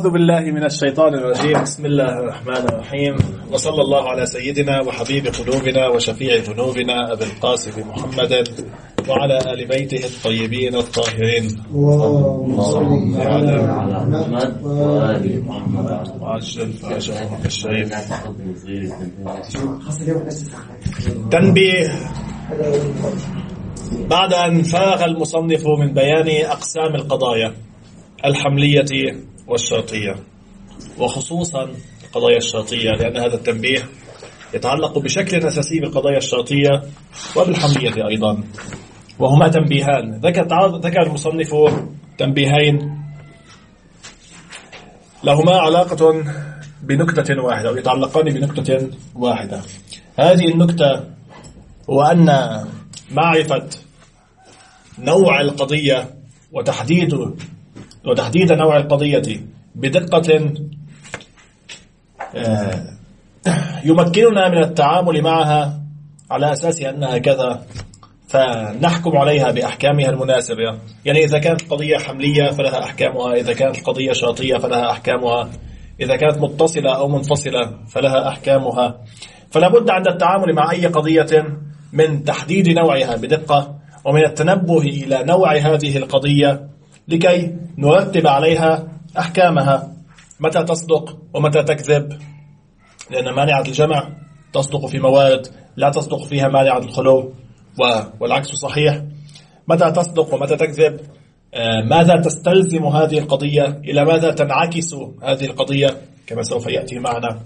أعوذ بالله من الشيطان الرجيم. بسم الله الرحمن الرحيم، وصلى الله على سيدنا وحبيب قلوبنا وشفيع ذنوبنا أبي القاسم محمد وعلى آل بيته الطيبين الطاهرين. اللهم صل على محمد وآل محمد وعجل فرجهم الشريف. تنبيه: بعد أن فرغ المصنف من بيان أقسام القضايا الحملية والشرطية، وخصوصا القضايا الشرطية، لأن هذا التنبيه يتعلق بشكل أساسي بالقضايا الشرطية وبالحملية أيضا، وهما تنبيهان. ذكر المصنف تنبيهين لهما علاقة بنكتة واحدة أو يتعلقان بنكتة واحدة. هذه النكتة هو أن معرفة نوع القضية وتحديد نوع القضية بدقة يمكننا من التعامل معها على أساس أنها كذا، فنحكم عليها بأحكامها المناسبة. يعني إذا كانت قضية حملية فلها أحكامها، إذا كانت قضية شرطية فلها أحكامها، إذا كانت متصلة أو منفصلة فلها أحكامها. فلا بد عند التعامل مع أي قضية من تحديد نوعها بدقة، ومن التنبه إلى نوع هذه القضية لكي نرتب عليها أحكامها، متى تصدق ومتى تكذب، لأن مانعة الجمع تصدق في موارد لا تصدق فيها مانعة الخلو، والعكس صحيح. متى تصدق ومتى تكذب، ماذا تستلزم هذه القضية، إلى ماذا تنعكس هذه القضية، كما سوف يأتي معنا.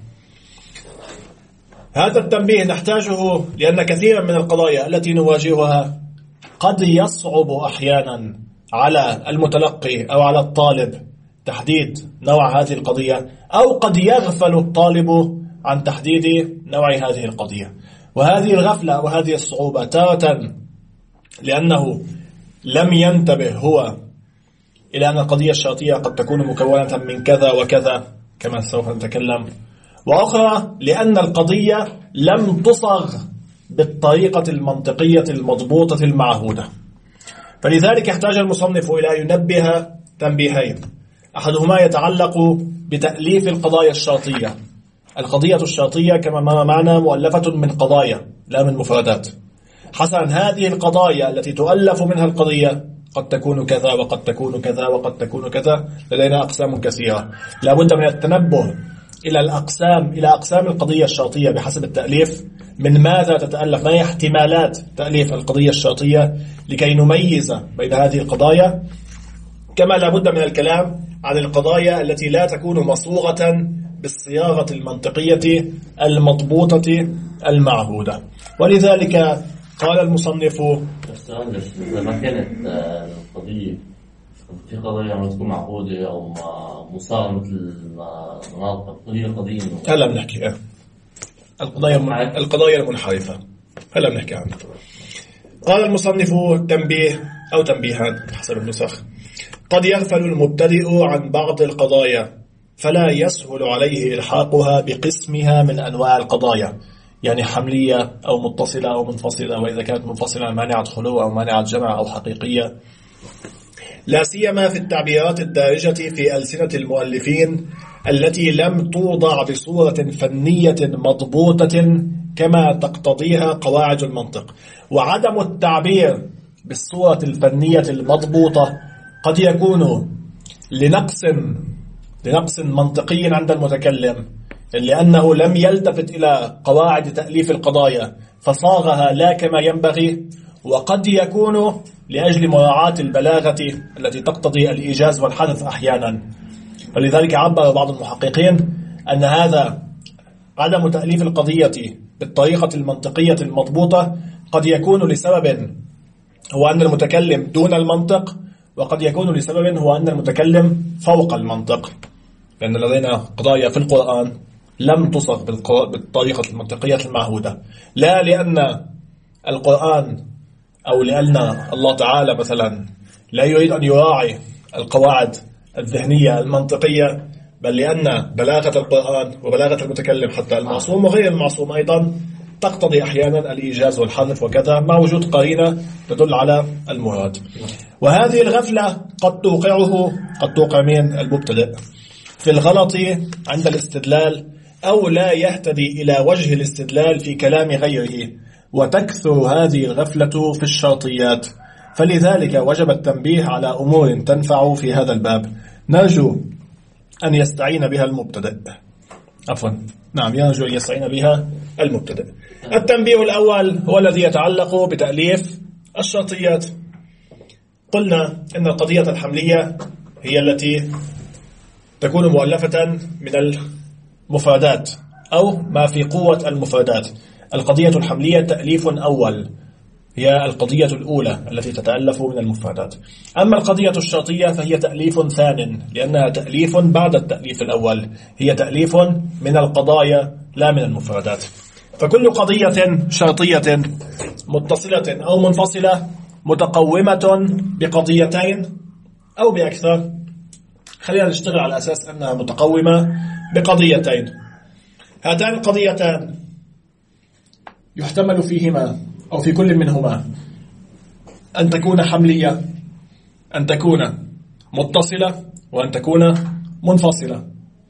هذا التنبيه نحتاجه لأن كثيرا من القضايا التي نواجهها قد يصعب أحيانا على المتلقي أو على الطالب تحديد نوع هذه القضية، أو قد يغفل الطالب عن تحديد نوع هذه القضية. وهذه الغفلة وهذه الصعوبة تارة لأنه لم ينتبه هو إلى أن القضية الشرطية قد تكون مكونة من كذا وكذا كما سوف نتكلم، وأخرى لأن القضية لم تصغ بالطريقة المنطقية المضبوطة المعهودة. فلذلك يحتاج المصنف إلى ينبه تنبيهين: أحدهما يتعلق بتأليف القضايا الشرطية. القضية الشرطية كما مر معنا مؤلفة من قضايا لا من مفردات. حسنا، هذه القضايا التي تؤلف منها القضية قد تكون كذا وقد تكون كذا وقد تكون كذا، لدينا أقسام كثيرة. لا بد من التنبه إلى أقسام القضية الشرطية بحسب التأليف، من ماذا تتألف، ما هي احتمالات تأليف القضية الشرطية، لكي نميز بين هذه القضايا. كما لا بد من الكلام عن القضايا التي لا تكون مصوغة بالصياغة المنطقية المضبوطة المعهودة. ولذلك قال المصنف: إذا ما كانت القضية في قضايا عم تكون معقودة أو مصاغة مثل قضية هلا بنحكي القضايا المنحرفة، هلا بنحكي عنها. قال المصنف تنبيه أو تنبيهان حسب النسخ: قد يغفل المبتدئ عن بعض القضايا فلا يسهل عليه إلحاقها بقسمها من أنواع القضايا، يعني حملية أو متصلة أو منفصلة، وإذا كانت منفصلة مانعة خلو أو مانعة جمع أو حقيقية، لا سيما في التعبيرات الدارجة في ألسنة المؤلفين التي لم توضع بصورة فنية مضبوطة كما تقتضيها قواعد المنطق. وعدم التعبير بالصورة الفنية المضبوطة قد يكون لنقص منطقي عند المتكلم، لأنه لم يلتفت إلى قواعد تأليف القضايا فصاغها لا كما ينبغي، وقد يكون لأجل مراعاة البلاغة التي تقتضي الإيجاز والحذف أحيانا. فلذلك عبر بعض المحققين أن هذا عدم تأليف القضية بالطريقة المنطقية المضبوطة قد يكون لسبب هو أن المتكلم دون المنطق، وقد يكون لسبب هو أن المتكلم فوق المنطق، لأن لدينا قضايا في القرآن لم تصغ بالطريقة المنطقية المعهودة، لا لأن القرآن أو لأن الله تعالى مثلا لا يريد أن يراعي القواعد الذهنية المنطقية، بل لأن بلاغة القرآن وبلاغة المتكلم حتى المعصوم وغير المعصوم أيضا تقتضي أحيانا الإيجاز والحذف وكذا، مع وجود قرينة تدل على المراد. وهذه الغفلة قد توقع من المبتدئ، في الغلط عند الاستدلال أو لا يهتدي إلى وجه الاستدلال في كلام غيره، وتكثر هذه الغفلة في الشرطيات. فلذلك وجب التنبيه على أمور تنفع في هذا الباب نرجو أن يستعين بها المبتدئ. يرجو أن يستعين بها المبتدئ. التنبيه الأول هو الذي يتعلق بتأليف الشرطيات. قلنا إن القضية الحملية هي التي تكون مؤلفة من المفردات أو ما في قوة المفردات. القضية الحملية تأليف أول، هي القضية الأولى التي تتألف من المفردات. أما القضية الشرطية فهي تأليف ثان، لأنها تأليف بعد التأليف الأول، هي تأليف من القضايا لا من المفردات. فكل قضية شرطية متصلة أو منفصلة متقومة بقضيتين أو بأكثر، خلينا نشتغل على أساس أنها متقومة بقضيتين. هاتان القضيتان يحتمل فيهما أو في كل منهما أن تكون حملية، أن تكون متصلة، وأن تكون منفصلة.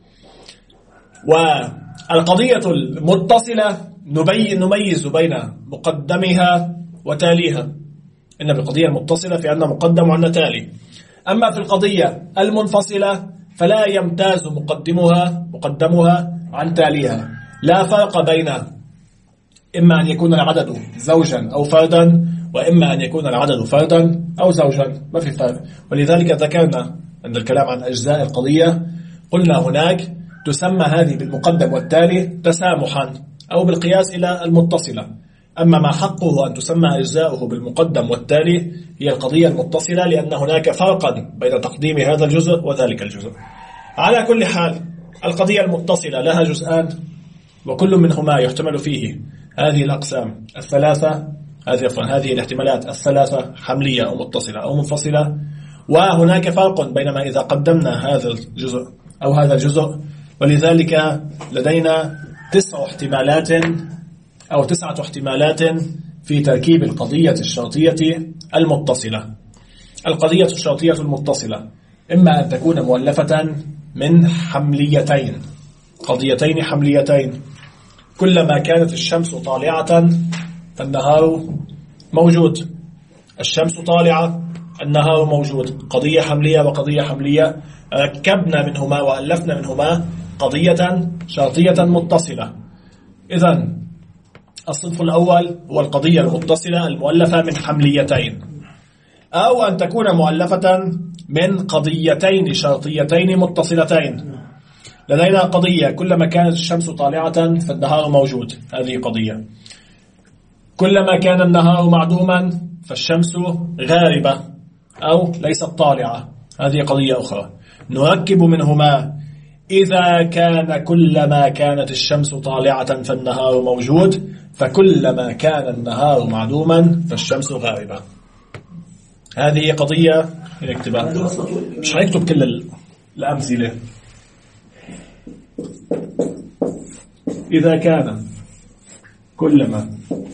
والقضية المتصلة نميز بين مقدمها وتاليها. إن في القضية المتصلة في عندنا مقدم وعندنا تالي. أما في القضية المنفصلة فلا يمتاز مقدمها عن تاليها. لا فرق بين إما أن يكون العدد زوجا أو فردا، وإما أن يكون العدد فردا أو زوجا، ما في فرق. ولذلك ذكرنا عند الكلام عن أجزاء القضية قلنا هناك تسمى هذه بالمقدم والتالي تسامحا أو بالقياس إلى المتصلة. أما ما حقه أن تسمى أجزاؤه بالمقدم والتالي هي القضية المتصلة، لأن هناك فرقا بين تقديم هذا الجزء وذلك الجزء. على كل حال القضية المتصلة لها جزءان، وكل منهما يحتمل فيه هذه الأقسام الثلاثة، هذه الاحتمالات الثلاثة، حملية أو متصلة أو منفصلة. وهناك فرق بينما إذا قدمنا هذا الجزء أو هذا الجزء، ولذلك لدينا 9 احتمالات في تركيب القضية الشرطية المتصلة. القضية الشرطية المتصلة إما أن تكون مؤلفة من حمليتين، قضيتين حمليتين. كلما كانت الشمس طالعة فالنهار موجود، الشمس طالعة النهار موجود، قضية حملية وقضية حملية، ركبنا منهما وألفنا منهما قضية شرطية متصلة. إذن الصنف الأول هو القضية المتصلة المؤلفة من حمليتين، أو أن تكون مؤلفة من قضيتين شرطيتين متصلتين. لدينا قضية كلما كانت الشمس طالعة فالنهار موجود، هذه قضية. كلما كان النهار معدوما فالشمس غاربة أو ليست طالعة، هذه قضية أخرى. نركب منهما إذا كان كلما كانت الشمس طالعة فالنهار موجود، فكلما كان النهار معدوما فالشمس غاربة. هذه قضية نكتبها، مش هنكتب كل الأمثلة. إذا كان كلما،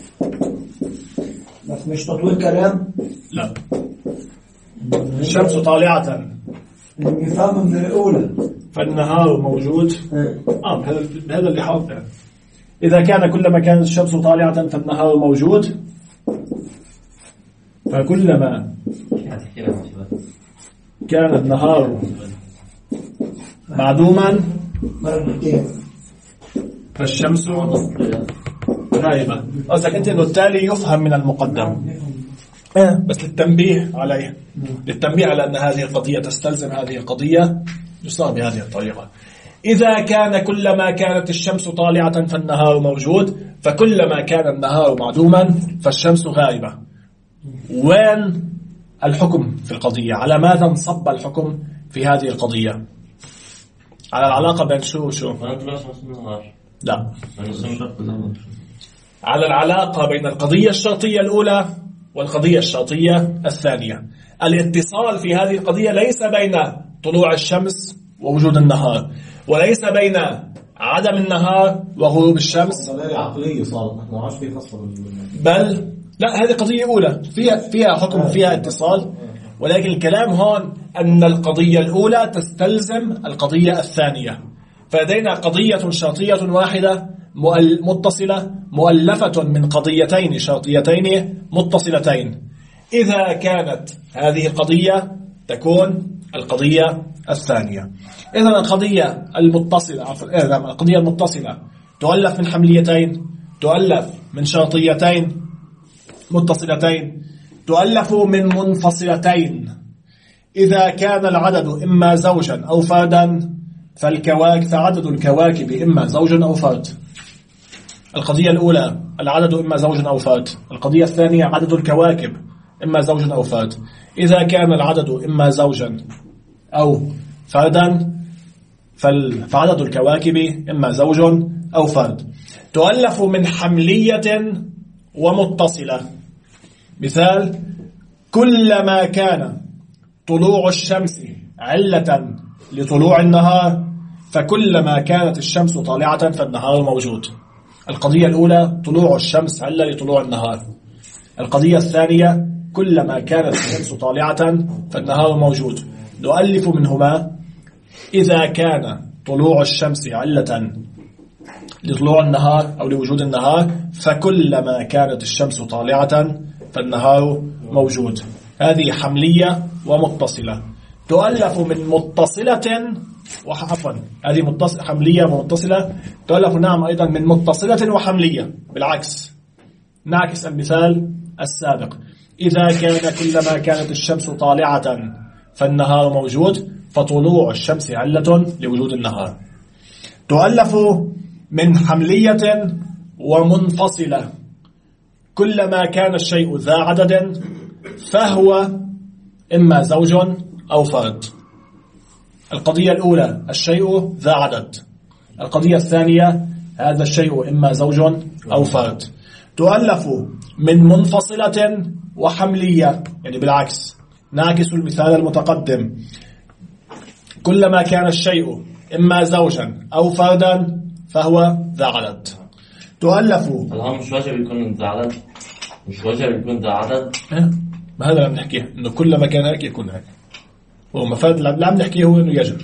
بس مش تطويل كلام، لا، الشمس طالعة نفهم من الأولى فالنهار موجود. هذا اللي حاطه. إذا كان كلما كانت الشمس طالعة فالنهار موجود، فكلما كان النهار معدوما فالشمس غائبة. قصدك أنت إنه التالي يفهم من المقدم، بس للتنبيه عليه، للتنبيه على أن هذه القضية تستلزم هذه القضية، يصار بهذه الطريقة. إذا كان كلما كانت الشمس طالعة فالنهار موجود، فكلما كان النهار معدوما فالشمس غائبة. وين الحكم في القضية؟ على ماذا انصب الحكم في هذه القضية؟ على العلاقة بين شو؟ لا، على العلاقة بين القضية الشرطية الأولى والقضية الشرطية الثانية. الاتصال في هذه القضية ليس بين طلوع الشمس ووجود النهار، وليس بين عدم النهار وغروب الشمس، بل لا، هذه قضية أولى فيها حكم وفيها اتصال. ولكن الكلام هون أن القضية الأولى تستلزم القضية الثانية. فلدينا قضية شرطية واحدة متصلة مؤلفة من قضيتين شرطيتين متصلتين. إذا كانت هذه القضية تكون القضية الثانية. إذن القضية المتصلة تؤلف من حمليتين، تؤلف من شرطيتين متصلتين، تؤلف من منفصلتين. إذا كان العدد إما زوجا أو فردا فعدد الكواكب إما زوج أو فرد. القضية الأولى العدد إما زوج أو فرد، القضية الثانية عدد الكواكب إما زوج أو فرد. إذا كان العدد إما زوجا أو فردا فعدد الكواكب إما زوج أو فرد. تؤلف من حملية ومتصلة. مثال: كلما كان طلوع الشمس علة لطلوع النهار فكلما كانت الشمس طالعة فالنهار موجود. القضية الأولى طلوع الشمس علة لطلوع النهار. القضية الثانية كلما كانت الشمس طالعة فالنهار موجود. نؤلف منهما: إذا كان طلوع الشمس علة لطلوع النهار أو لوجود النهار فكلما كانت الشمس طالعة فالنهار موجود. هذه حملية ومتصلة. تؤلف من متصلة هذه حملية ومتصلة. تؤلف أيضا من متصلة وحملية. بالعكس، نعكس المثال السابق. إذا كان كلما كانت الشمس طالعة فالنهار موجود فطلوع الشمس علة لوجود النهار. تؤلف من حملية ومنفصلة. كلما كان الشيء ذا عدد فهو إما زوج أو فرد. القضية الأولى الشيء ذا عدد، القضية الثانية هذا الشيء إما زوج أو فرد. تؤلف من منفصلة وحملية، يعني بالعكس، نعكس المثال المتقدم. كلما كان الشيء إما زوجا أو فردا فهو ذا عدد. تؤلف مش واجب يكون ذا عدد، مش واجب يكون ذا عدد. ما هذا اللي عم نحكيه، إنه كلما كان هيك يكون هيك. ومفاد اللي عم نحكيه هو إنه يجب.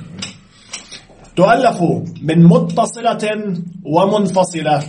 تؤلف من متصلة ومنفصلة.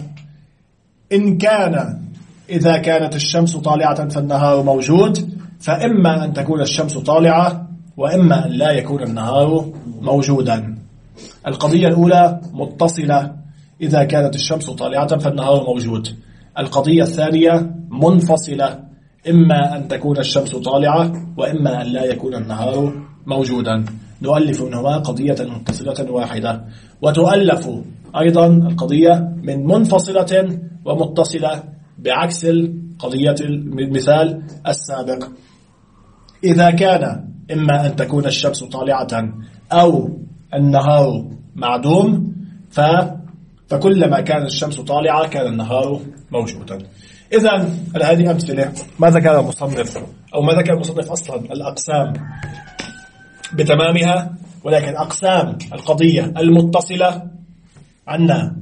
إذا كانت الشمس طالعة فالنهار موجود، فإما أن تكون الشمس طالعة وإما أن لا يكون النهار موجودا. القضية الأولى متصلة، إذا كانت الشمس طالعة فالنهار موجود. القضية الثانية منفصلة، إما أن تكون الشمس طالعة وإما أن لا يكون النهار موجودا. نؤلف منهما قضية متصلة واحدة. وتؤلف أيضا القضية من منفصلة ومتصلة بعكس القضية المثال السابق. إذا كان إما أن تكون الشمس طالعة أو النهار معدوم فكلما كانت الشمس طالعة كان النهار موجودا. إذن هذه أمثلة ما ذكر المصنف أو ما ذكر المصنف أصلا الأقسام بتمامها، ولكن أقسام القضية المتصلة عندنا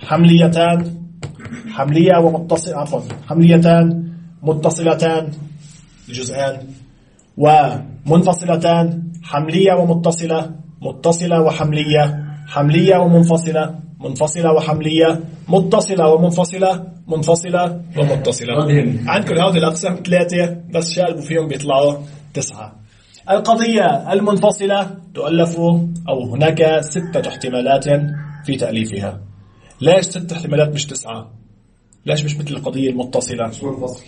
حمليتان متصلتان لجزئان، ومنفصلتان حملية ومتصلة، متصلة وحملية، حملية ومنفصلة، منفصلة وحملية، متصلة ومنفصلة، منفصلة ومتصلة. عندكم هذه الأقسام 3 بس شالبوا فيهم بيطلعوا 9. القضية المنفصلة تؤلف أو هناك 6 احتمالات في تأليفها. ليش 6 احتمالات مش 9؟ ليش مش مثل القضية المتصلة؟ مش منفصلة.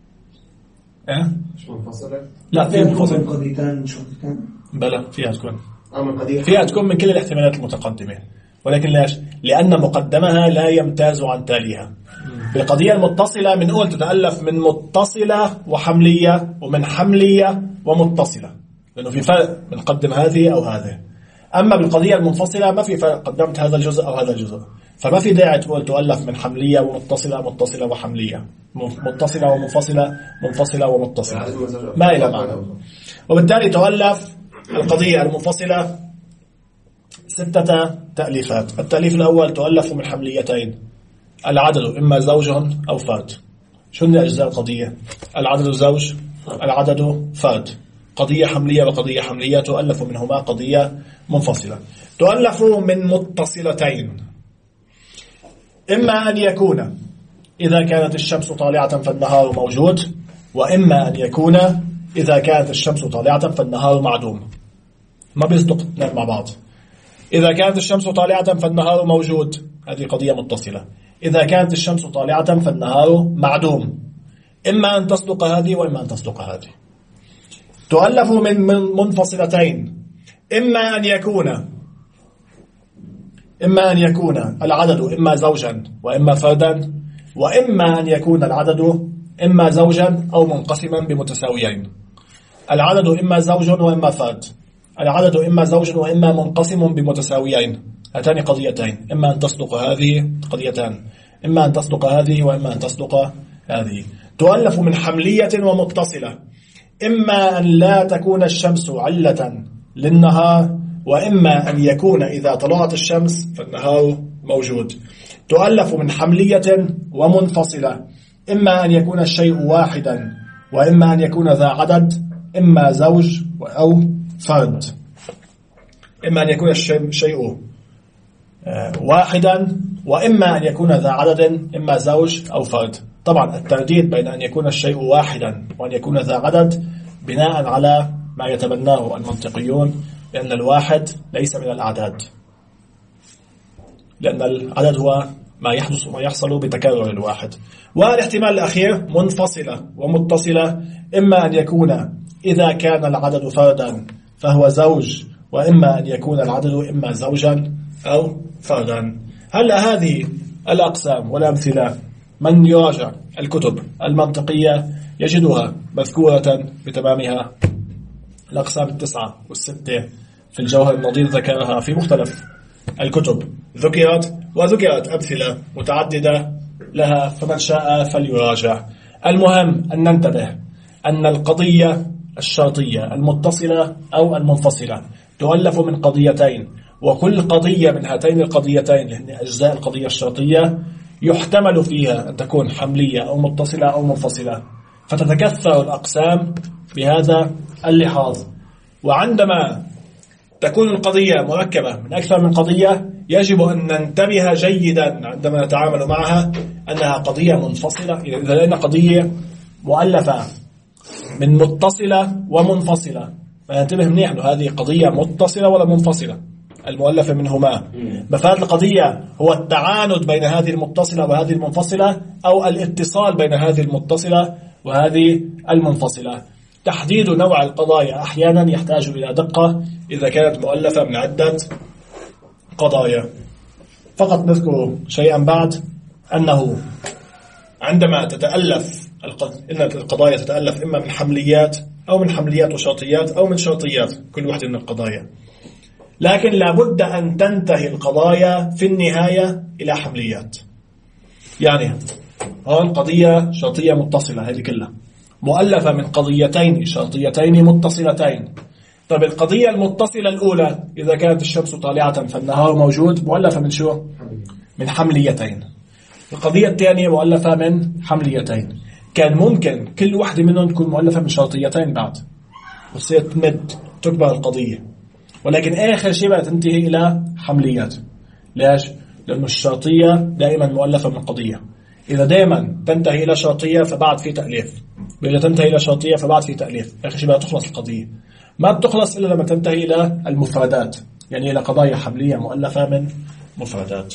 مش منفصلة؟ لا، في منفصلة. قضيتان شرطتان. بلى فيها تكون من كل الاحتمالات المتقدمة. ولكن ليش؟ لأن مقدمها لا يمتاز عن تاليها. بالقضية المتصلة بنقول تتألف من متصلة وحملية ومن حملية ومتصلة، لأنه في فرق بنقدم هذه أو هذه. أما بالقضية المنفصلة ما في فرق، قدمت هذا الجزء أو هذا الجزء، فما في داعي تقول تؤلف من حملية ومتصلة، متصلة وحملية، متصلة ومنفصلة، منفصلة ومتصلة، ما إلى معنى. وبالتالي تؤلف القضية المنفصلة 6 تأليفات. التأليف الأول تؤلف من حمليتين، العدد إما زوج أو فرد. شو هن أجزاء القضية؟ العدد زوج، العدد فرد. قضية حملية وقضية حملية تؤلف منهما قضية منفصلة. تؤلف من متصلتين، إما أن يكون إذا كانت الشمس طالعة فالنهار موجود، وإما أن يكون إذا كانت الشمس طالعة فالنهار معدوم. ما بيصدق اثنين مع بعض. إذا كانت الشمس طالعة فالنهار موجود، هذه قضية متصلة. إذا كانت الشمس طالعة فالنهار معدوم، إما أن تصدق هذه وإما أن تصدق هذه. تؤلف من منفصلتين، إما أن يكون العدد إما زوجا وإما فردا، وإما أن يكون العدد إما زوجا أو منقسما بمتساويين. العدد إما زوج وإما فرد، العدد إما زوج وإما منقسم بمتساويين. هاتان قضيتين، إما أن تصدق هذه قضيتان، إما أن تصدق هذه وإما أن تصدق هذه. تؤلف من حملية ومتصلة، إما أن لا تكون الشمس علة للنهار، وإما أن يكون إذا طلعت الشمس فالنهار موجود. تؤلف من حملية ومنفصلة، إما أن يكون الشيء واحدا وإما أن يكون ذا عدد، إما زوج أو فرد. إما أن يكون الشيء واحدا وإما أن يكون ذا عدد، إما زوج أو فرد. طبعا الترديد بين أن يكون الشيء واحدا وأن يكون ذا عدد بناء على ما يتبناه المنطقيون، لأن الواحد ليس من الأعداد، لأن العدد هو ما يحدث وما يحصل بتكرر الواحد. والاحتمال الأخير منفصلة ومتصلة، إما أن يكون إذا كان العدد فردا فهو زوج، وإما أن يكون العدد إما زوجا أو فردا. هلا هذه الأقسام والأمثلة من يراجع الكتب المنطقية يجدها مذكورة بتمامها. الأقسام 9 و6 في الجوهر النظير ذكرها في مختلف الكتب، وذكرت أمثلة متعددة لها، فمن شاء فليراجع. المهم أن ننتبه أن القضية الشرطية المتصلة أو المنفصلة تؤلف من قضيتين، وكل قضية من هاتين القضيتين لأن أجزاء القضية الشرطية يحتمل فيها أن تكون حملية أو متصلة أو منفصلة، فتتكثر الأقسام بهذا اللحاظ. وعندما تكون القضية مركبة من أكثر من قضية يجب أن ننتبه جيدا عندما نتعامل معها أنها قضية منفصلة. إذا لقينا قضية مؤلفة من متصلة ومنفصلة فننتبه منيح أنه هذه قضية متصلة ولا منفصلة، المؤلفة منهما. مفاد القضية هو التعاند بين هذه المتصلة وهذه المنفصلة، أو الاتصال بين هذه المتصلة وهذه المنفصلة. تحديد نوع القضايا أحيانا يحتاج إلى دقة إذا كانت مؤلفة من عدة قضايا. فقط نذكر شيئا بعد، أنه عندما تتألف إن القضايا تتألف إما من حمليات أو من حمليات وشرطيات أو من شرطيات كل واحدة من القضايا، لكن لابد أن تنتهي القضايا في النهاية إلى حمليات. يعني هون قضية شرطية متصلة هذه كلها مؤلفة من قضيتين شرطيتين متصلتين. طب القضية المتصلة الأولى إذا كانت الشمس طالعة فالنهار موجود مؤلفة من شو؟ من حمليتين. القضية الثانية مؤلفة من حمليتين. كان ممكن كل واحدة منهم تكون مؤلفة من شرطيتين بعد وتصير تمد تكبر القضية، ولكن آخر شيء بقى تنتهي إلى حمليات. ليش؟ لأن الشرطية دائما مؤلفة من قضية. إذا دائما تنتهي إلى شرطية فبعد في تأليف، وإذا تنتهي إلى شرطية فبعد في تأليف. آخر شيء بقى تخلص القضية. ما بتخلص إلا لما تنتهي إلى المفردات، يعني إلى قضايا حملية مؤلفة من مفردات.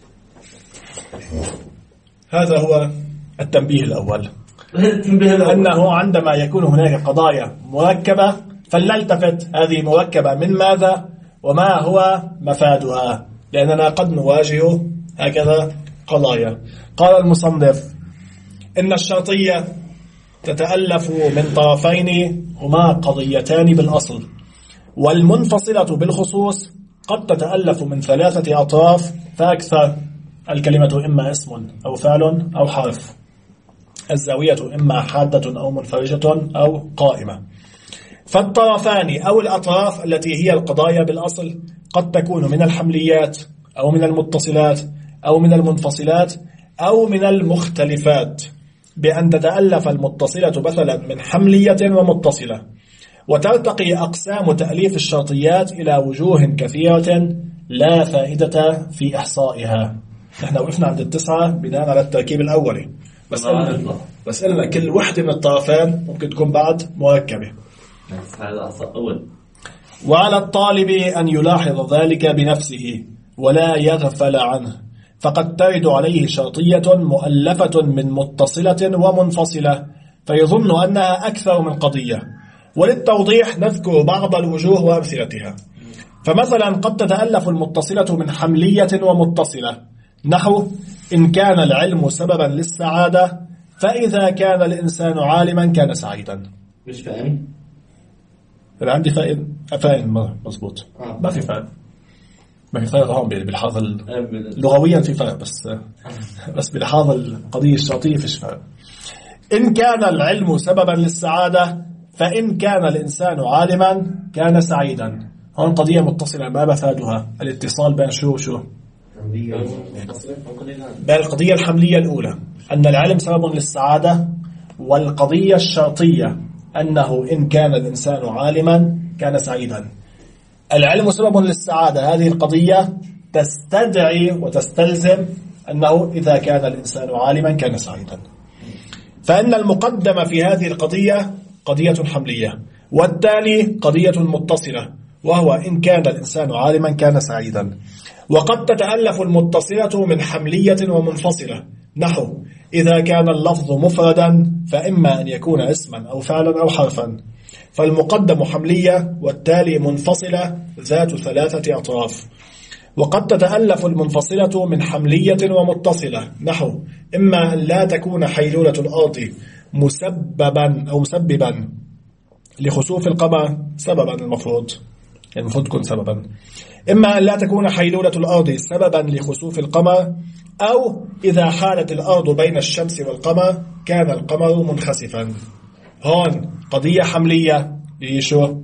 هذا هو التنبيه الأول، أنه عندما يكون هناك قضايا مركبة فلنلتفت هذه مركبة من ماذا وما هو مفادها، لأننا قد نواجه هكذا قضايا. قال المصنف إن الشرطية تتألف من طرفين هما قضيتان بالأصل، والمنفصلة بالخصوص قد تتألف من 3 أطراف فأكثر. الكلمة إما اسم أو فعل أو حرف، الزاوية إما حادة أو منفرجة أو قائمة. فالطرفان أو الأطراف التي هي القضايا بالأصل قد تكون من الحمليات أو من المتصلات أو من المنفصلات أو من المختلفات، بأن تتألف المتصلة مثلا من حملية ومتصلة، وترتقي أقسام تأليف الشرطيات إلى وجوه كثيرة لا فائدة في إحصائها. نحن وقفنا عند 9 بناء على التركيب الأولي، بس قلنا كل وحدة من الطرفين ممكن تكون بعد مركبة. وعلى الطالب أن يلاحظ ذلك بنفسه ولا يغفل عنه، فقد ترد عليه شرطية مؤلفة من متصلة ومنفصلة فيظن أنها أكثر من قضية. وللتوضيح نذكر بعض الوجوه وأمثلتها. فمثلا قد تتألف المتصلة من حملية ومتصلة، نحو إن كان العلم سببا للسعادة فإذا كان الإنسان عالما كان سعيدا. مش فاهم؟ عندي فاهم مظبوط. ما في فرق، ما في فرق هون بالحظ لغويا في فرق، بس بالحظ القضية الشرطية فيش فرق. إن كان العلم سببا للسعادة فإن كان الإنسان عالما كان سعيدا. هون قضية متصلة، ما مفادها الاتصال بين شو بين القضية الحملية الأولى أن العلم سبب للسعادة، والقضية الشرطية أنه إن كان الإنسان عالما كان سعيدا. العلم سبب للسعادة، هذه القضية تستدعي وتستلزم أنه إذا كان الإنسان عالما كان سعيدا. فإن المقدمة في هذه القضية قضية حملية، والتالي قضية متصلة، وهو إن كان الإنسان عالما كان سعيدا. وقد تتألف المتصلة من حملية ومنفصلة، نحو إذا كان اللفظ مفردا فإما أن يكون اسما أو فعلا أو حرفا، فالمقدم حملية والتالي منفصلة ذات 3 أطراف. وقد تتألف المنفصلة من حملية ومتصلة، نحو إما أن لا تكون حيلولة الأرض مسببا لخسوف القمر سببا، المفروض تكون سببا، إما أن لا تكون حيلولة الأرض سببا لخسوف القمر، أو إذا حالت الأرض بين الشمس والقمر كان القمر منخسفا. هون قضية حملية بيشو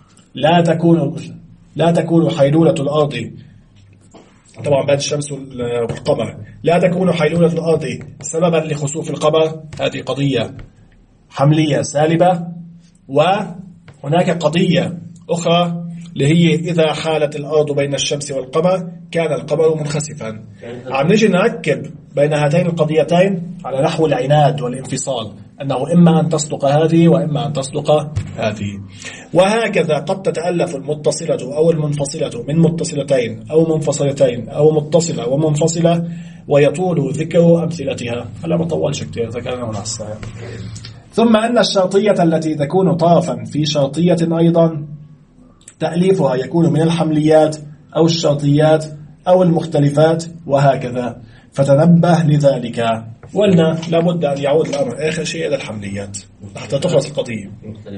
لا تكون حيلولة الأرض، طبعا بين الشمس والقمر، لا تكون حيلولة الأرض سببا لخسوف القمر، هذه قضية حملية سالبة. وهناك قضية أخرى اللي هي إذا حالت الأرض بين الشمس والقمر كان القمر منخسفا. عم نجي نركب بين هاتين القضيتين على نحو العناد والانفصال، أنه إما أن تصدق هذه وإما أن تصدق هذه. وهكذا قد تتألف المتصلة أو المنفصلة من متصلتين أو منفصلتين أو متصلة ومنفصلة، ويطول ذكر أمثلتها. هلا بطولش كتير، ذكرنا هنا الساعة. ثم أن الشرطية التي تكون طرفا في شرطية أيضا تأليفها يكون من الحمليات أو الشرطيات أو المختلفات وهكذا، فتنبه لذلك. وقلنا لابد أن يعود الأمر آخر شيء إلى الحمليات حتى تخلص القضية.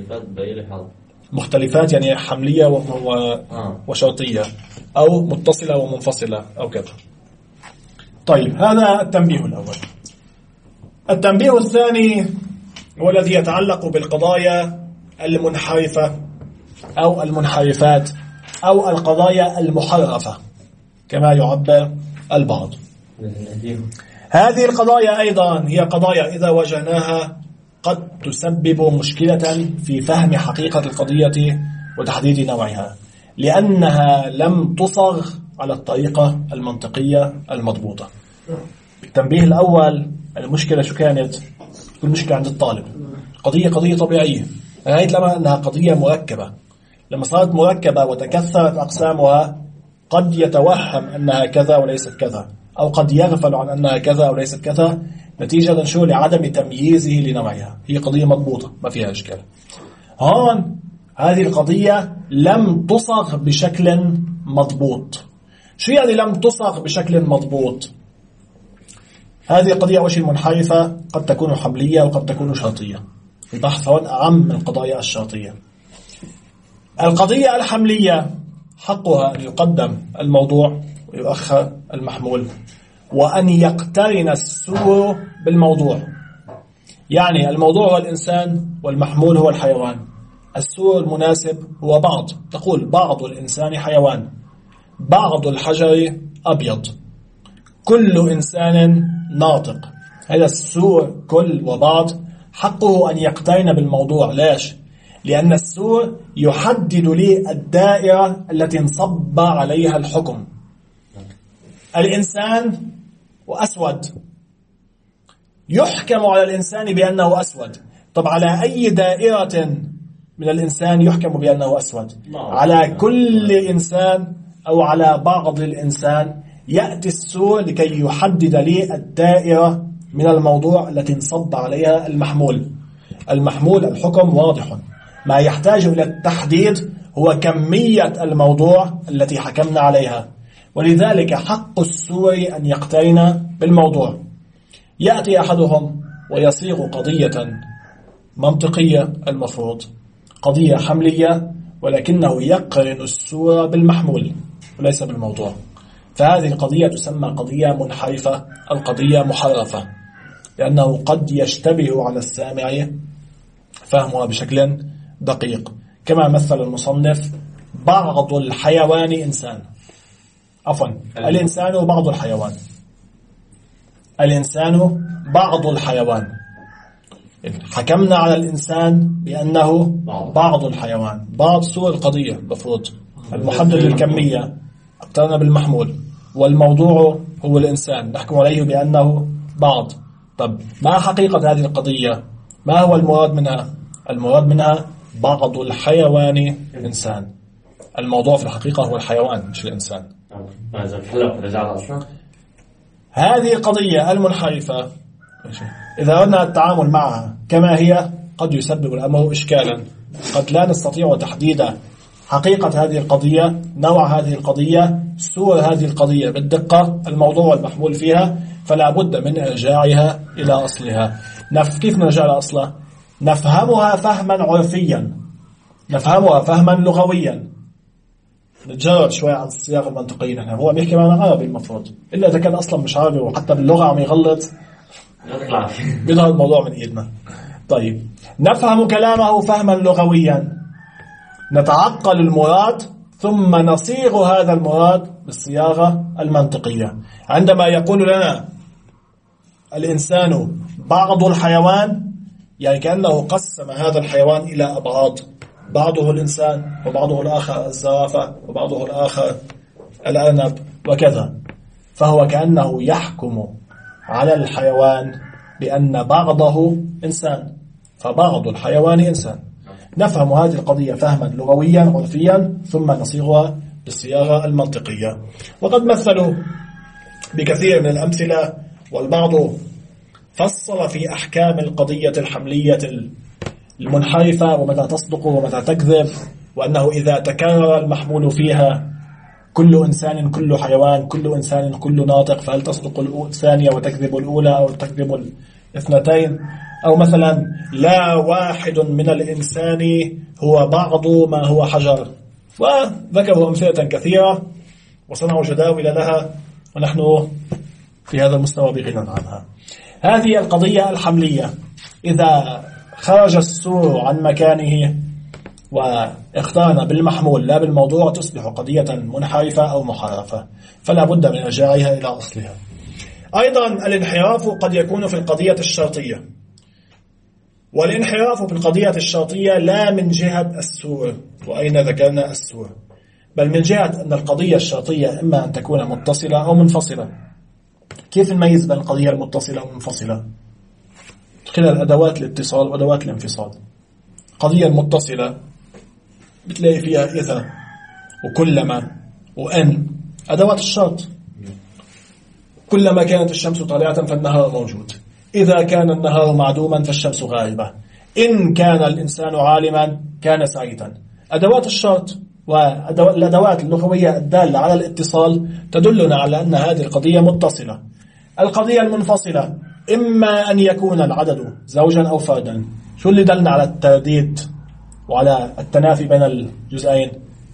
مختلفات يعني حملية وشرطية، أو متصلة ومنفصلة أو كذا. طيب، هذا التنبيه الأول. التنبيه الثاني هو الذي يتعلق بالقضايا المنحرفة أو المنحرفات أو القضايا المحرفة كما يعبر البعض. هذه القضايا أيضا هي قضايا إذا واجهناها قد تسبب مشكلة في فهم حقيقة القضية وتحديد نوعها، لأنها لم تصغ على الطريقة المنطقية المضبوطة. التنبيه الأول، المشكلة شو كانت؟ المشكلة عند الطالب، قضية طبيعية، رأيت لما أنها قضية مركبة. لما صارت مركبة وتكثرت أقسامها قد يتوهم أنها كذا وليست كذا، أو قد يغفل عن أنها كذا وليست كذا، نتيجة شو؟ لعدم تمييزه لنوعها. هي قضية مضبوطة ما فيها إشكال. هون هذه القضية لم تصغ بشكل مضبوط. شو يعني لم تصغ بشكل مضبوط؟ هذه القضية أول شيء منحرفة، قد تكون حملية وقد تكون شرطية. البحث هون أعم من القضايا الشرطية. القضية الحملية حقها أن يقدم الموضوع ويؤخر المحمول، وأن يقترن السور بالموضوع. يعني الموضوع هو الإنسان والمحمول هو الحيوان. السور المناسب هو بعض، تقول بعض الإنسان حيوان، بعض الحجر أبيض، كل إنسان ناطق. هذا السور كل وبعض حقه أن يقترن بالموضوع. ليش؟ لأن السور يحدد لي الدائرة التي انصب عليها الحكم. الإنسان أسود، يحكم على الإنسان بأنه أسود. طب على أي دائرة من الإنسان يحكم بأنه أسود؟ على كل إنسان أو على بعض الإنسان؟ يأتي السور لكي يحدد لي الدائرة من الموضوع التي انصب عليها المحمول. الحكم واضح، ما يحتاج إلى التحديد هو كمية الموضوع التي حكمنا عليها، ولذلك حق السور أن يقترن بالموضوع. يأتي أحدهم ويصيغ قضية منطقية، المفروض قضية حملية، ولكنه يقرن السور بالمحمول وليس بالموضوع، فهذه القضية تسمى قضية منحرفة، القضية محرفة، لأنه قد يشتبه على السامع فهمها بشكل دقيق. كما مثل المصنف بعض الحيوان إنسان، الإنسان بعض الحيوان، الإنسان بعض الحيوان. حكمنا على الإنسان بأنه بعض الحيوان، بعض سوء القضية مفروض المحدد الكمية اقترنا بالمحمول، والموضوع هو الإنسان نحكم عليه بأنه بعض. طب ما حقيقة هذه القضية؟ ما هو المراد منها؟ المراد منها بعض الحيوان إنسان. الموضوع في الحقيقة هو الحيوان مش الإنسان. هذه القضية المنحرفة إذا أردنا التعامل معها كما هي قد يسبب الأمر إشكالا، قد لا نستطيع تحديد حقيقة هذه القضية، نوع هذه القضية، سور هذه القضية بالدقة، الموضوع والمحمول فيها، فلا بد من إرجاعها إلى أصلها. كيف نرجع إلى أصلها؟ نفهمها فهما عرفيا، نفهمها فهما لغويا. نتجرد شوي عن الصياغة المنطقية. نحن هو بيحكي معنا عربي المفروض، إلا إذا كان أصلا مش عربي وحتى باللغة عم يغلط بيظهر الموضوع من إيدنا. طيب نفهم كلامه فهما لغويا، نتعقل المراد ثم نصيغ هذا المراد بالصياغة المنطقية. عندما يقول لنا الإنسان بعض الحيوان، يعني كأنه قسم هذا الحيوان إلى أبعاد، بعضه الإنسان وبعضه الآخر الزرافة وبعضه الآخر الأرنب وكذا، فهو كأنه يحكم على الحيوان بأن بعضه إنسان، فبعض الحيوان إنسان. نفهم هذه القضية فهما لغويا عرفيا ثم نصيغها بالصياغة المنطقية. وقد مثلوا بكثير من الأمثلة، والبعض فصل في أحكام القضية الحملية المنحرفة ومتى تصدق ومتى تكذب، وأنه إذا تكرر المحمول فيها كل إنسان كل حيوان كل إنسان كل ناطق، فهل تصدق الثانية وتكذب الأولى أو تكذب الاثنتين؟ أو مثلا لا واحد من الإنسان هو بعض ما هو حجر، وذكروا أمثلة كثيرة وصنعوا جداول لها، ونحن في هذا المستوى بغنى عنها. هذه القضية الحملية إذا خرج السور عن مكانه واقترن بالمحمول لا بالموضوع تصبح قضية منحرفة أو محرفة، فلا بد من إرجاعها إلى أصلها. أيضا الانحراف قد يكون في القضية الشرطية، والانحراف في القضية الشرطية لا من جهة السور، وأين ذكرنا السور، بل من جهة أن القضية الشرطية إما أن تكون متصلة أو منفصلة. كيف نميز بين القضية المتصلة والمنفصلة؟ خلال أدوات الاتصال وأدوات الانفصال. قضية المتصلة بتلاقي فيها إذا وكلما وأن، أدوات الشرط. كلما كانت الشمس طالعة فالنهار موجود، إذا كان النهار معدوما فالشمس غائبة، إن كان الإنسان عالما كان سعيدا. أدوات الشرط والأدوات اللغوية الدالة على الاتصال تدلنا على أن هذه القضية متصلة. القضية المنفصلة إما أن يكون العدد زوجا أو فردا. شو اللي دلنا على الترديد وعلى التنافي بين الجزئين؟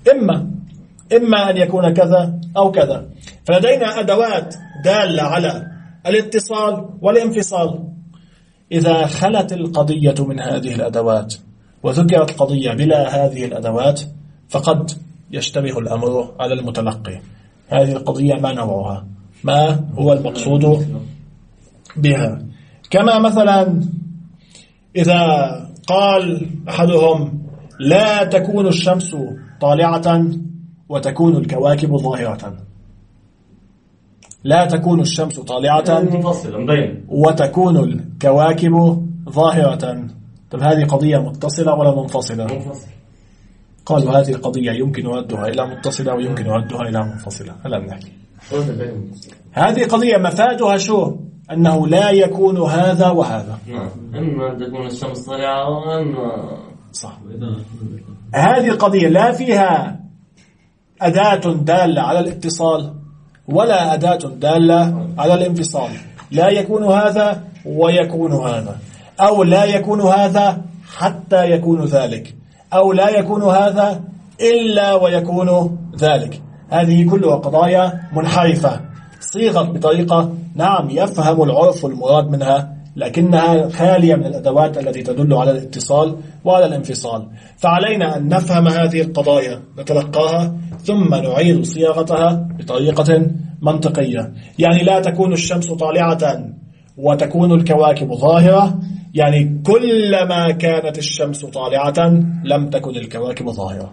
إما أن يكون كذا أو كذا. فلدينا أدوات دالة على الاتصال والانفصال. إذا خلت القضية من هذه الأدوات وذكرت قضية بلا هذه الأدوات فقد يشتبه الأمر على المتلقي. هذه القضية ما نوعها؟ ما هو المقصود بها؟ كما مثلا إذا قال أحدهم لا تكون الشمس طالعة وتكون الكواكب ظاهرة. لا تكون الشمس طالعة وتكون الكواكب ظاهرة. طب هذه قضية متصلة ولا منفصلة؟ قالوا هذه القضية يمكن ردها إلى متصلة ويمكن ردها إلى منفصلة. هلا بنحكي هذه قضية مفادها شو؟ أنه لا يكون هذا وهذا. إما تكون الشمس طالعة وإما صح. هذه القضية لا فيها أداة دالة على الاتصال ولا أداة دالة على الانفصال. لا يكون هذا ويكون هذا، أو لا يكون هذا حتى يكون ذلك، أو لا يكون هذا إلا ويكون ذلك. هذه كلها قضايا منحرفة صيغت بطريقة نعم يفهم العرف المراد منها، لكنها خالية من الأدوات التي تدل على الاتصال وعلى الانفصال. فعلينا أن نفهم هذه القضايا، نتلقاها، ثم نعيد صياغتها بطريقة منطقية. يعني لا تكون الشمس طالعة وتكون الكواكب ظاهرة، يعني كلما كانت الشمس طالعة لم تكن الكواكب ظاهرة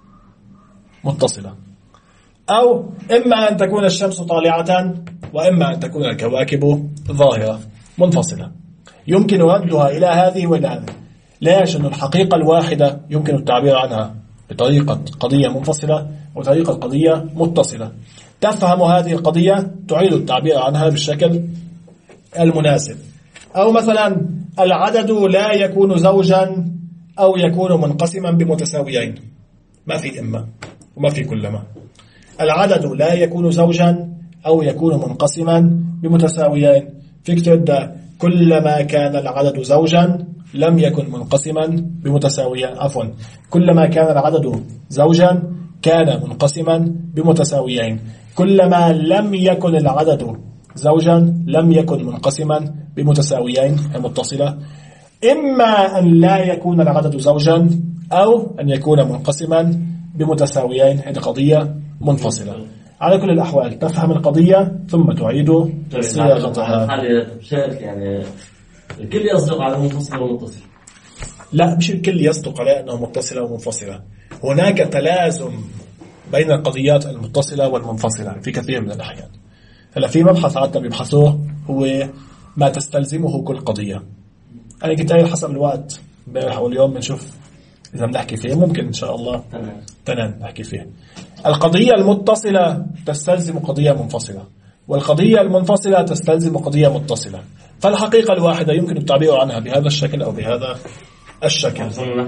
متصلة. أو إما أن تكون الشمس طالعة وإما أن تكون الكواكب ظاهرة منفصلة. يمكن ردها إلى هذه وإلى هذه. ليش؟ أن الحقيقة الواحدة يمكن التعبير عنها بطريقة قضية منفصلة وطريقة قضية متصلة. تفهم هذه القضية تعيد التعبير عنها بالشكل المناسب. أو مثلا العدد لا يكون زوجا أو يكون منقسما بمتساويين. ما في إما وما في كلما. العدد لا يكون زوجا أو يكون منقسما بمتساويين. فيك تبدأ كلما كان العدد زوجا لم يكن منقسما بمتساويين. عفوا، كلما كان العدد زوجا كان منقسما بمتساويين. كلما لم يكن العدد زوجا لم يكن منقسما بمتساويين متصلة. إما أن لا يكون العدد زوجا أو أن يكون منقسما بمتساويين. هذه قضية منفصلة. على كل الأحوال تفهم القضية ثم تعيد صياغتها. يعني الكل يصدق على منفصلة ومتصلة؟ لا، مش الكل يصدق على أنه متصلة ومنفصلة. هناك تلازم بين القضيات المتصلة والمنفصلة في كثير من الأحيان. هلا في مبحث عادة بيبحثوه هو ما تستلزمه كل قضية. أنا كنت قايل حسب الوقت امبارح أو اليوم بنشوف إذا بنحكي فيه، ممكن إن شاء الله تمام نحكي فيه. القضية المتصلة تستلزم قضية منفصلة، والقضية المنفصلة تستلزم قضية متصلة. فالحقيقة الواحدة يمكن التعبير عنها بهذا الشكل أو بهذا الشكل.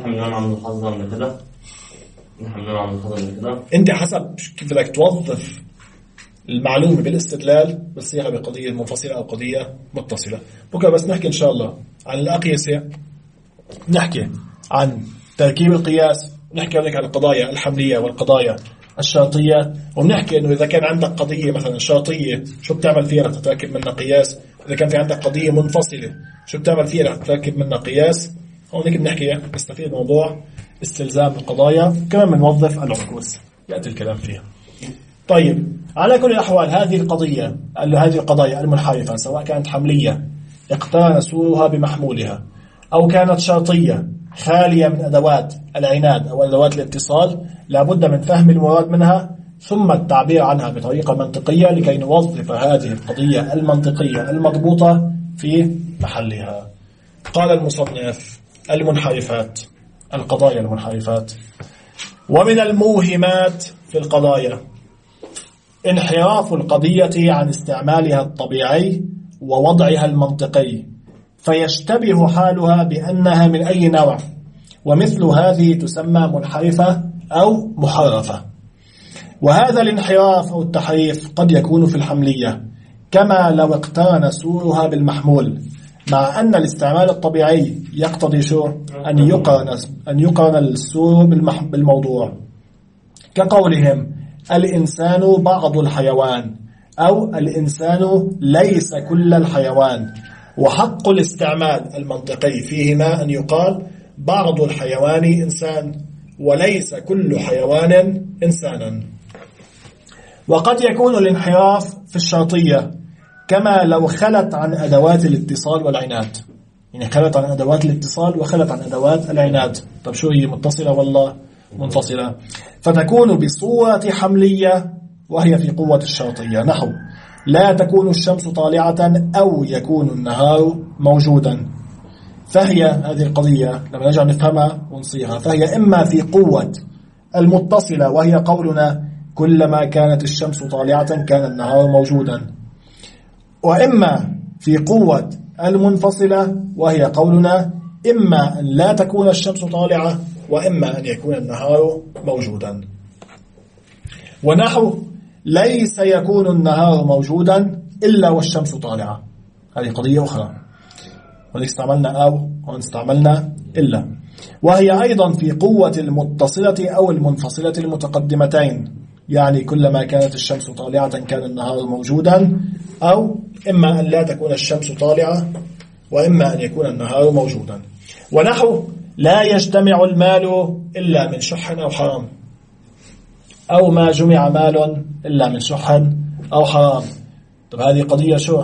أنت حسب كيف بدك توظف المعلومة بالاستدلال بالصيغة بقضية منفصلة أو قضية متصلة. بكرة بس نحكي إن شاء الله عن الأقيسة، نحكي عن تركيب القياس، نحكي عن القضايا الحملية والقضايا الشرطية، ونحكي إنه إذا كان عندك قضية مثلا شرطية شو بتعمل فيها رح تتركب منها قياس، إذا كان في عندك قضية منفصلة شو بتعمل فيها رح تتركب منها قياس. هون بنحكي نستفيد موضوع استلزام القضايا، كمان بنوظف العكوس يأتي الكلام فيها. طيب، على كل الأحوال هذه القضايا المنحرفة سواء كانت حملية اقترن سورها بمحمولها أو كانت شرطية خالية من أدوات العناد أو أدوات الاتصال، لابد من فهم المراد منها ثم التعبير عنها بطريقة منطقية لكي نوظف هذه القضية المنطقية المضبوطة في محلها. قال المصنف: المنحرفات، القضايا المنحرفات. ومن الموهمات في القضايا انحراف القضية عن استعمالها الطبيعي ووضعها المنطقي، فيشتبه حالها بأنها من أي نوع، ومثل هذه تسمى منحرفة أو محرفة. وهذا الانحراف أو التحريف قد يكون في الحملية، كما لو اقترن سورها بالمحمول، مع أن الاستعمال الطبيعي يقتضي شو؟ أن يقرن السور بالموضوع، كقولهم الإنسان بعض الحيوان، أو الإنسان ليس كل الحيوان. وحق الاستعمال المنطقي فيهما أن يقال بعض الحيوان إنسان وليس كل حيوان إنسانا. وقد يكون الانحراف في الشرطية، كما لو خلت عن أدوات الاتصال والعناد. يعني خلت عن أدوات الاتصال وخلت عن أدوات العناد. طب شو هي، متصلة ولا منفصلة؟ فتكون بصورة حملية وهي في قوة الشرطية، نحو لا تكون الشمس طالعة أو يكون النهار موجودا. فهي هذه القضية لما نرجع نفهمها ونصيغها، فهي إما في قوة المتصلة وهي قولنا كلما كانت الشمس طالعة كان النهار موجودا، وإما في قوة المنفصلة وهي قولنا إما أن لا تكون الشمس طالعة وإما أن يكون النهار موجودا. ونحو ليس يكون النهار موجودا إلا والشمس طالعة، هذه قضية أخرى، ونستعملنا أو ونستعملنا إلا، وهي أيضا في قوة المتصلة أو المنفصلة المتقدمتين، يعني كلما كانت الشمس طالعة كان النهار موجودا، أو إما أن لا تكون الشمس طالعة وإما أن يكون النهار موجودا. ونحو لا يجتمع المال إلا من شح أو حرام، أو ما جمع مال إلا من شح أو حرام. طب هذه قضية شو؟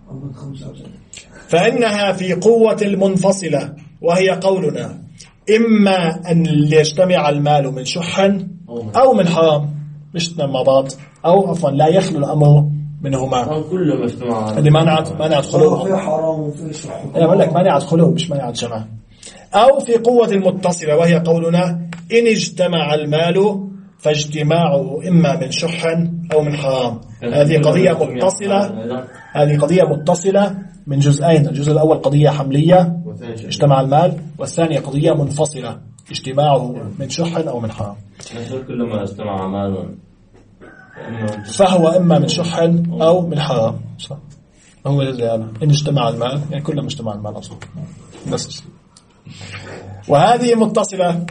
فإنها في قوة المنفصلة وهي قولنا إما أن يجتمع المال من شح أو من حرام، مش مع بعض، أو عفوا لا يخلو الأمر منهما، كله مجتمع اللي مانعت خلوه، في حرام وفي شح. أنا أقول لك مانعت خلوه مش مانعت جمع. أو في قوة المتصلة وهي قولنا إن اجتمع المال فاجتماعه إما من شح أو من حرام. هذه قضية متصلة، هذه قضية متصلة من جزئين، الجزء الأول قضية حملية اجتمع المال، والثانية قضية منفصلة اجتماعه من شح أو من حرام. كلما اجتمع مال فهو إما من شح أو من حرام. هو يعني إن اجتمع المال، يعني كلما اجتمع المال أصلا بس. وهذه متصلة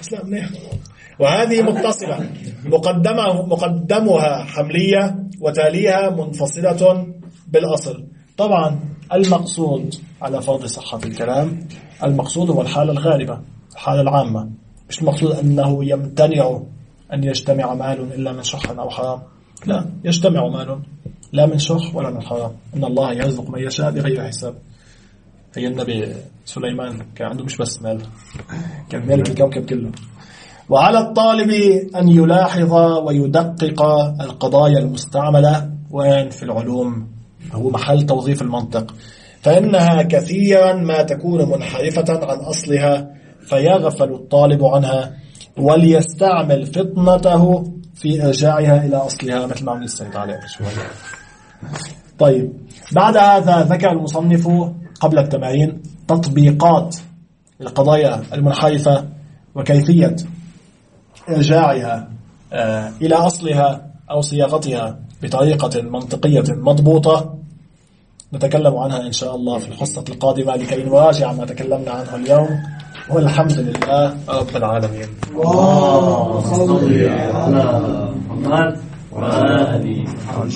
مقدمها حملية وتاليها منفصلة بالأصل. طبعا المقصود على فرض صحة الكلام، المقصود هو الحالة الغالبة، الحالة العامة، مش المقصود أنه يمتنع أن يجتمع مال إلا من شح أو حرام، لا، يجتمع مال لا من شح ولا من حرام. إن الله يرزق من يشاء بغير حساب. هي النبي سليمان كان عنده مش بس مال، كان مالك الكوكب كله. وعلى الطالب أن يلاحظ ويدقق القضايا المستعملة وين في العلوم، هو محل توظيف المنطق، فإنها كثيرا ما تكون منحرفة عن أصلها فيغفل الطالب عنها وليستعمل فطنته في إرجاعها إلى أصلها، مثل ما عم نستند عليه شوية. طيب، بعد هذا ذكر المصنف قبل التمارين تطبيقات القضايا المنحرفة وكيفية إرجاعها إلى أصلها أو صياغتها بطريقة منطقية مضبوطة، نتكلم عنها إن شاء الله في الحصة القادمة لكي نراجع ما تكلمنا عنه اليوم. والحمد لله رب العالمين. الله صل على محمد وآل محمد.